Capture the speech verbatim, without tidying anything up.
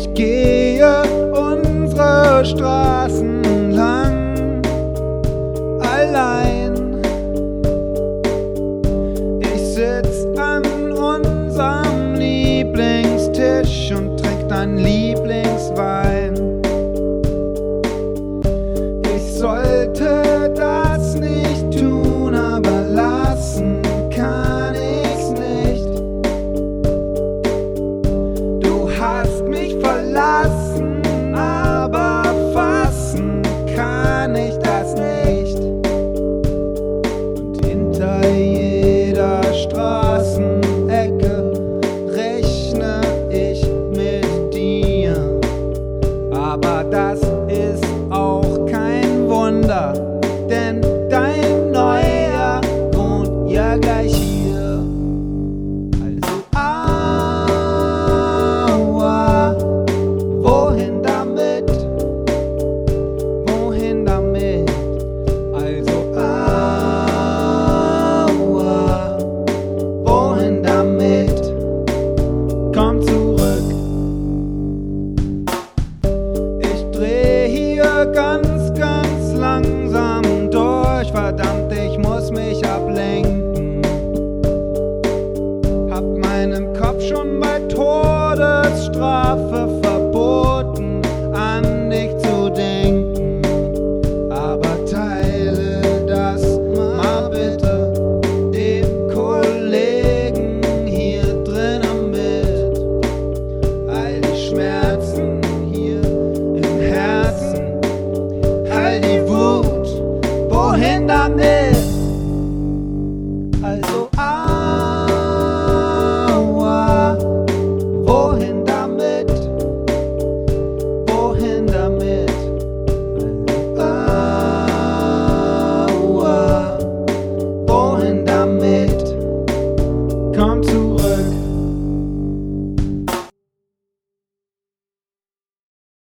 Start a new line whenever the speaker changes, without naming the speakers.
Ich gehe unsere Straßen lang, allein. Ich sitz an unserem Lieblingstisch und trink dein Lieblingswein. Ich sollte das nicht tun, aber lassen kann ich's nicht. Du hast mich verlassen, aber fassen kann ich das nicht. Und hinter jeder Straßenecke rechne ich mit dir. Aber das ist auch kein Wunder, denn dein Neuer wohnt ja gleich hier. Also aua, wohin damit? Wohin damit? Also aua, wohin damit? Komm zurück. Ich dreh hier ganz, ganz langsam durch. Verdammt, ich muss mich ablenken. Hab meinem Kopf schon bei Todesstrafe verboten, an dich zu denken. Aber teile das mal bitte dem Kollegen hier drinnen mit. All die Schmerzen hier im Herzen, all die Wut, wohin damit? Also aua, wohin